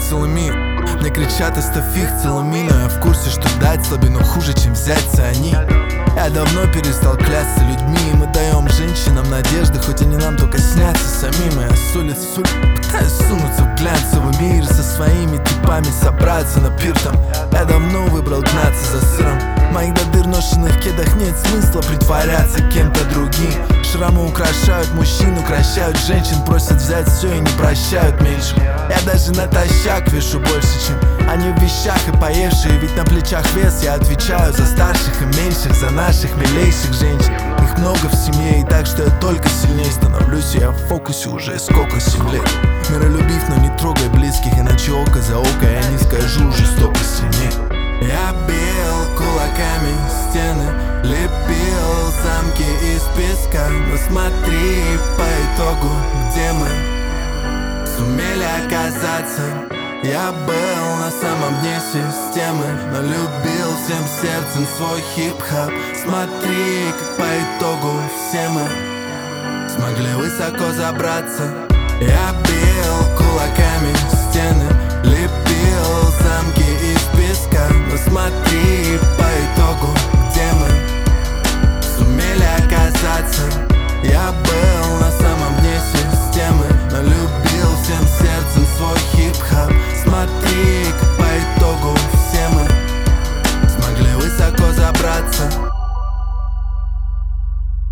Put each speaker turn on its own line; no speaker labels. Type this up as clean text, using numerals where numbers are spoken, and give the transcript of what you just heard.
целыми. Мне кричат, оставь их целыми, но я в курсе, что дать слабину хуже, чем взяться они. Я давно перестал клясться людьми, и мы даем женщинам надежды, хоть они нам только снятся самим. Я с улиц в улиц пытаюсь сунуться в глянцевый мир, со своими типами собраться на пир там. Я давно выбрал гнаться за сыром. В моих до дыр ношенных кедах нет смысла притворяться кем-то другим. Шрамы украшают мужчин, укращают женщин, просят взять все и не прощают меньше. Я даже натощак вешу больше, чем они в вещах и поевшие, ведь на плечах вес. Я отвечаю за старших и меньших, за наших милейших женщин. Их много в семье, и так что я только сильнее становлюсь. И я в фокусе уже сколько 7 лет. Миролюбив, но не трогай близких, иначе око за око я не скажу жестоко сильнее. Я бил кулаками стены, лепил замки из песка. Но смотри по итогу, где мы сумели оказаться. Я был на самом дне системы, но любил всем сердцем свой хип-хоп. Смотри, как по итогу все мы смогли высоко забраться. Я бил кулаками стены, лепил замки из песка. Но смотри по итогу, где мы